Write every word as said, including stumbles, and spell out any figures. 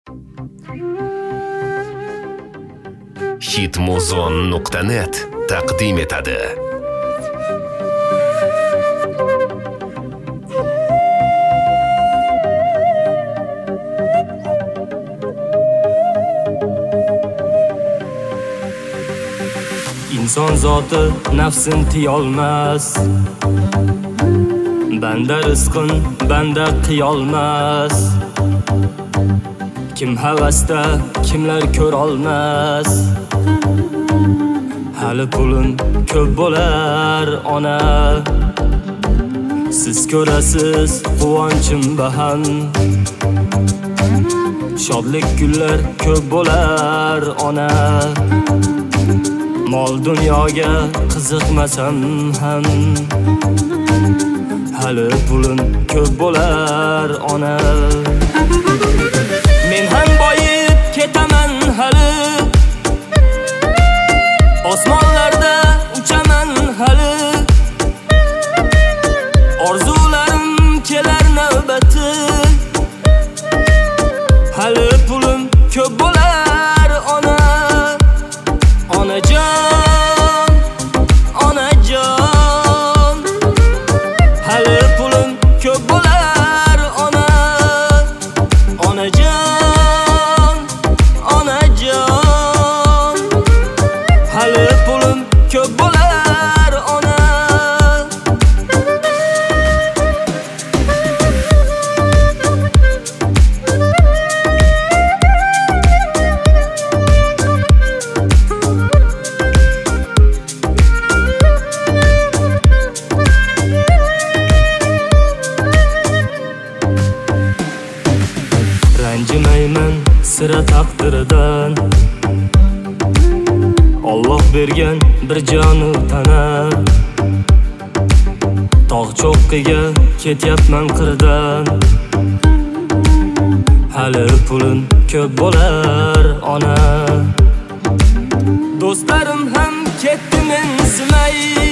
hitmuzon nuqta net taqdim etadi. İnson zoti nafsin tiyolmas, banda rizqin banda qiyolmas. Kim havasda, kimlar ko'rolmas. Hali pulim ko'p bo'lar ona, siz ko'rasiz quvonchim bahan. Shodlik kunlar ko'p bo'lar ona, mol dunyoga qiziqmasam ham. Hali pulim ko'p bo'lar ona, men ham boyib ketaman hali. Osmonlarda uchaman hali, orzularim kelar navbati. Hali pulim ko'p bo'lar ona, onajon, onajon. Hali pulim ko'p bo'lar ona, onajon, onajon. Hali pulim ko'p bo'lar ona. Ranjimayman sira taqdiridan, Alloh bergan bir jonu tana. Tog' cho'qqiga ketyapman qirdan, hali pulim ko'p bo'lar ona. Do'stlarim ham ketdi mensimay,